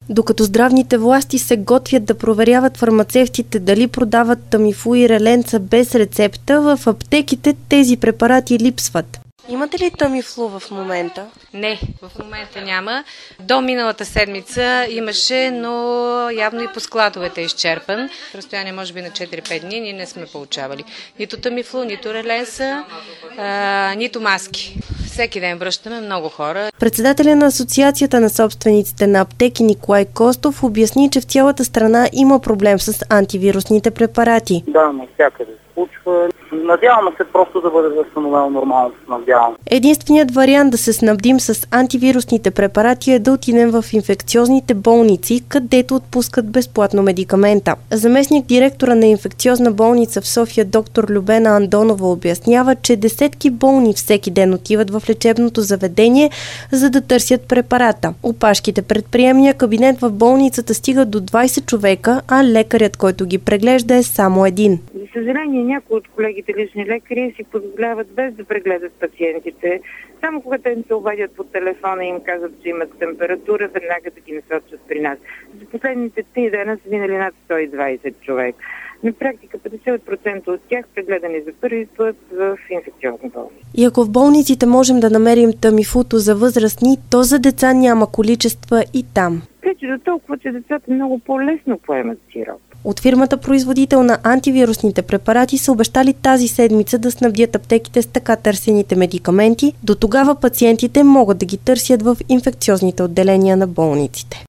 Докато здравните власти се готвят да проверяват фармацевтите дали продават Тамифу и Реленца без рецепта, в аптеките тези препарати липсват. Имате ли Тамифлу в момента? Не, в момента няма. До миналата седмица имаше, но явно и по складовете е изчерпан. В разстояние може би на 4-5 дни ние не сме получавали нито Тамифлу, нито Реленса, нито маски. Всеки ден връщаме много хора. Председателя на Асоциацията на собствениците на аптеки Николай Костов обясни, че в цялата страна има проблем с антивирусните препарати. Да, навсякъде се случва. Надяваме се просто да бъде възстановено нормалното снабдяване. Единственият вариант да се снабдим с антивирусните препарати е да отидем в инфекциозните болници, където отпускат безплатно медикамента. Заместник директора на инфекциозна болница в София доктор Любена Андонова обяснява, че десетки болни всеки ден отиват в лечебното заведение, за да търсят препарата. Опашките предприемния кабинет в болницата стигат до 20 човека, а лекарят, който ги преглежда, е само един. За съжаление, някои от колегите лични лекари си позволяват без да прегледат пациентите. Само когато им се обадят по телефона и им казват, че имат температура, веднага да ги насочат при нас. За последните 3 дена са минали над 120 човек. На практика 50% от тях прегледани за първи път в инфекциозна болница. И ако в болниците можем да намерим Тамифуто за възрастни, то за деца няма количества и там. Вече до толкова, че децата много по-лесно поемат сироп. От фирмата производител на антивирусните препарати са обещали тази седмица да снабдят аптеките с така търсените медикаменти. До тогава пациентите могат да ги търсят в инфекциозните отделения на болниците.